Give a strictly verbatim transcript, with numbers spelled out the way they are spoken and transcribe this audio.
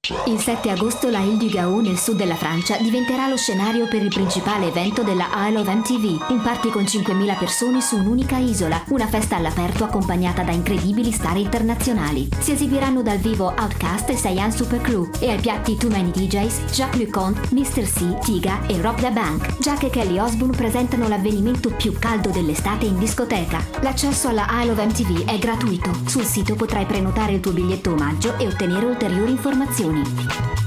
Il sette agosto la Île du Gaou nel sud della Francia diventerà lo scenario per il principale evento della Isle of M T V, in party con cinquemila persone su un'unica isola, una festa all'aperto accompagnata da incredibili star internazionali. Si esibiranno dal vivo Outkast e Saiyan Supercrew e ai piatti Too Many D Js, Jacques Leconte, mister C, Tiga e Rob da Bank. Jack e Kelly Osbourne presentano l'avvenimento più caldo dell'estate in discoteca. L'accesso alla Isle of M T V è gratuito. Sul sito potrai prenotare il tuo biglietto omaggio e ottenere ulteriori informazioni.